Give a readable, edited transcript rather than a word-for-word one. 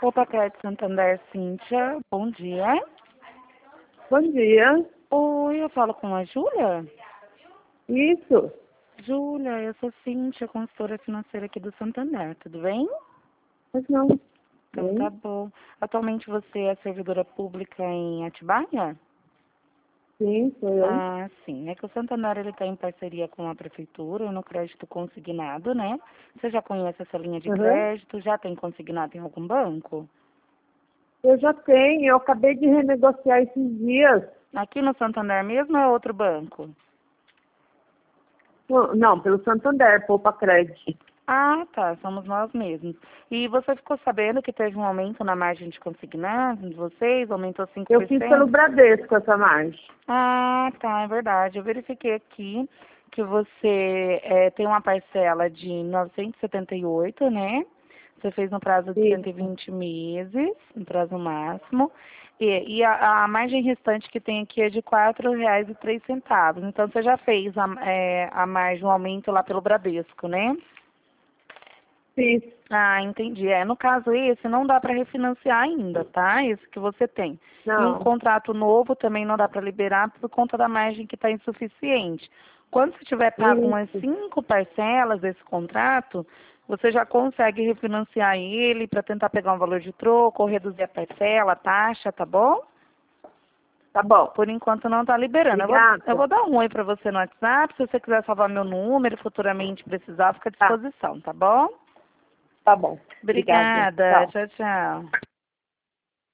Opa, Crédito Santander, Cíntia, bom dia. Bom dia. Oi, eu falo com a Júlia? Isso. Júlia, eu sou Cíntia, consultora financeira aqui do Santander, tudo bem? Mas não. Então tá bom. Atualmente você é servidora pública em Atibaia? Sim, sou eu. Ah, sim. É que o Santander ele está em parceria com a prefeitura no crédito consignado, né? Você já conhece essa linha de Uhum. crédito? Já tem consignado em algum banco? Eu já tenho, eu acabei de renegociar esses dias. Aqui no Santander mesmo ou é outro banco? Não, pelo Santander, Poupa Crédito. Ah, tá, somos nós mesmos. E você ficou sabendo que teve um aumento na margem de consignado de vocês? Aumentou Eu fiz pelo 5%? Bradesco essa margem. Ah, tá, é verdade. Eu verifiquei aqui que você tem uma parcela de 978, né? Você fez no prazo de Isso. 120 meses, no prazo máximo. E a margem restante que tem aqui é de R$ 4,03. Então, você já fez a margem, o aumento lá pelo Bradesco, né? Fiz. Ah, entendi. No caso esse, não dá para refinanciar ainda, tá? Esse que você tem. E um Não. contrato novo também não dá para liberar por conta da margem que está insuficiente. Quando você tiver pago umas Isso. 5 parcelas desse contrato, você já consegue refinanciar ele para tentar pegar um valor de troco ou reduzir a parcela, a taxa, tá bom? Tá bom. Por enquanto não está liberando. Eu Obrigada. vou dar um oi para você no WhatsApp. Se você quiser salvar meu número, futuramente precisar, fica à Tá. disposição, tá bom? Tá bom. Obrigada. Obrigada. Tchau. Tchau, tchau.